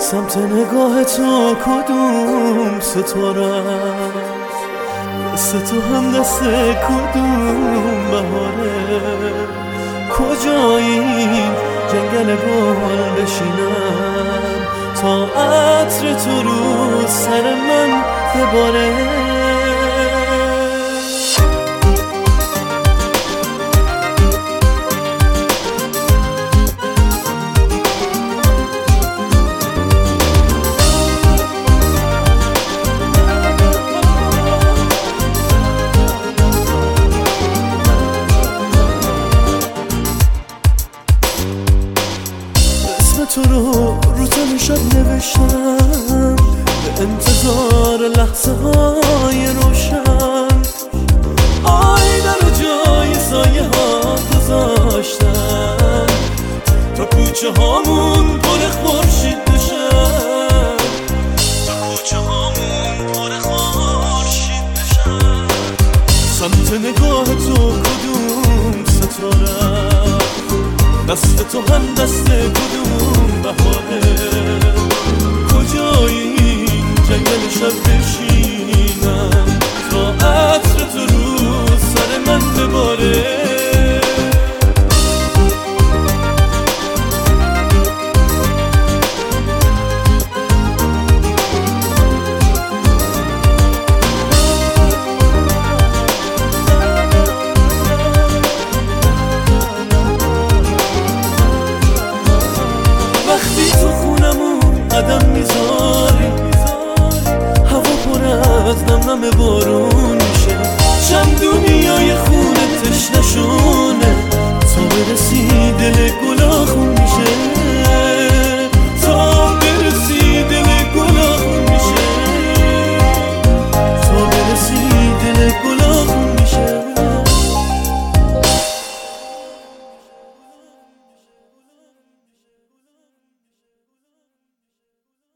سمت نگاه تو کدوم ستاره است، دست تو هم دست کدوم بهاره؟ کجای این جنگل گل بشینم تا عطر تو رو سر من بباره؟ تو رو تن شب نوشتم به انتظار لحظه های روشن، آینه رو جای سایه ها گذاشتم تا کوچه هامون پر خورشید بشن، تا کوچه هامون پر خورشید بشن. سمت نگاه تو کدوم ستاره دست تو هم دست کدوم بهاره؟ کجای این جنگل شب بشینم تا عطر تو